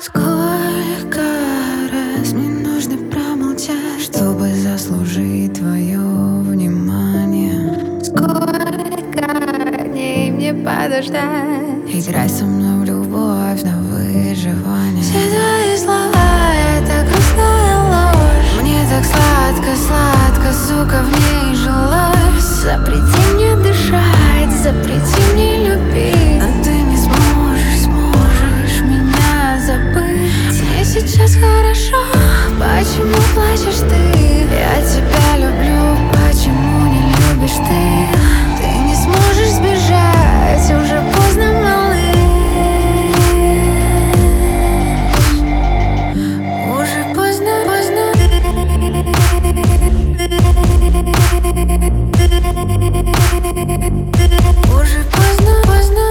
Сколько раз мне нужно промолчать, чтобы заслужить твое внимание? Сколько дней мне подождать? Играй со мной в любовь на выживание. Все твои слова — это грустная ложь. Мне так сладко, сладко, сука, в ней жилось. Запрети мне дышать, запрети мне любить, но ты не сможешь меня забыть. Мне сейчас хорошо, почему плачешь ты? Я тебя люблю, почему не любишь ты? Ты не сможешь сбежать, уже поздно, малыш. Уже поздно, поздно. Уже поздно, поздно.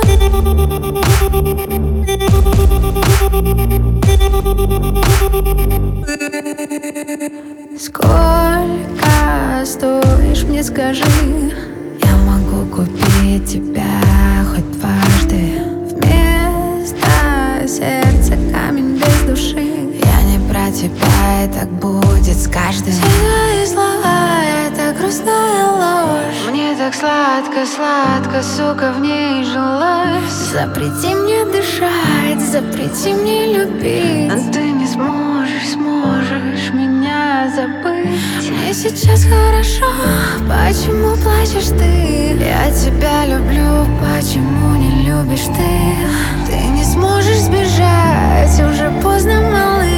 Сколько стоишь, мне скажи? Я могу купить тебя хоть дважды. Вместо сердца камень без души. Я не про тебя, и так будет с каждым. Все твои слова — это грустная ложь. Мне так сладко, сладко, сука, в ней жилось. Запрети мне дышать, запрети мне любить, но ты не сможешь меня забыть. Мне сейчас хорошо, почему плачешь ты? Я тебя люблю, почему не любишь ты? Ты не сможешь сбежать, уже поздно, малыш.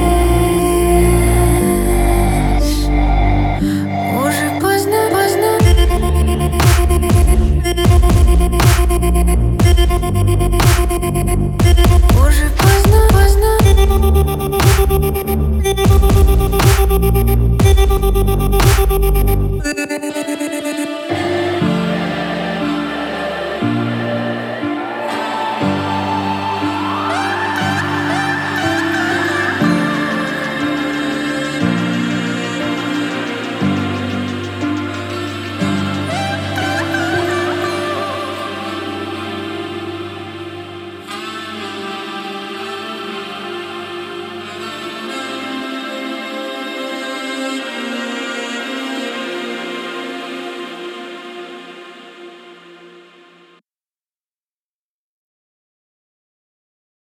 Уже поздно, поздно. Уже поздно, поздно.